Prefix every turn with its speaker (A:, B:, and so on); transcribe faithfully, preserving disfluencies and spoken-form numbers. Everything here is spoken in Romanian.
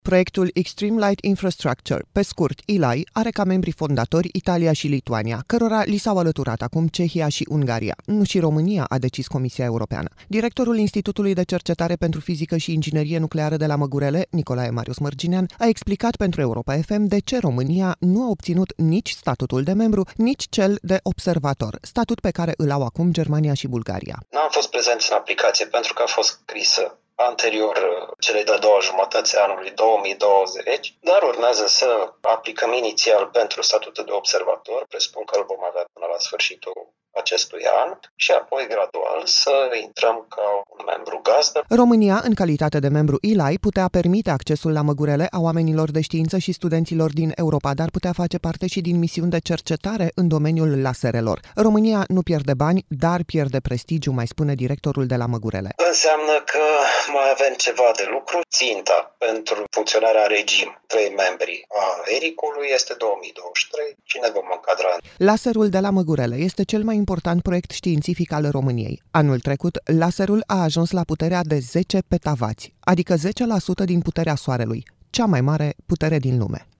A: Proiectul Extreme Light Infrastructure, pe scurt E L I, are ca membri fondatori Italia și Lituania, cărora li s-au alăturat acum Cehia și Ungaria. Nu și România, a decis Comisia Europeană. Directorul Institutului de Cercetare pentru Fizică și Inginerie Nucleară de la Măgurele, Nicolae Marius Mărginean, a explicat pentru Europa F M de ce România nu a obținut nici statutul de membru, nici cel de observator, statut pe care îl au acum Germania și Bulgaria.
B: N-am fost prezenți în aplicație pentru că a fost scrisă anterior celei de-a doua jumătăți a anului două mii douăzeci, dar urmează să aplicăm inițial pentru statutul de observator, presupun că îl vom avea până la sfârșitul acestui an, și apoi gradual să intrăm ca un membru gazdă.
A: România, în calitate de membru E L I, putea permite accesul la Măgurele a oamenilor de știință și studenților din Europa, dar putea face parte și din misiuni de cercetare în domeniul laserelor. România nu pierde bani, dar pierde prestigiu, mai spune directorul de la Măgurele.
B: Înseamnă că mai avem ceva de lucru. Ținta pentru funcționarea regim trei membri a E R I C-ului este două mii douăzeci și trei și ne vom încadra.
A: Laserul de la Măgurele este cel mai important proiect științific al României. Anul trecut, laserul a ajuns la puterea de zece petavați, adică zece la sută din puterea Soarelui, cea mai mare putere din lume.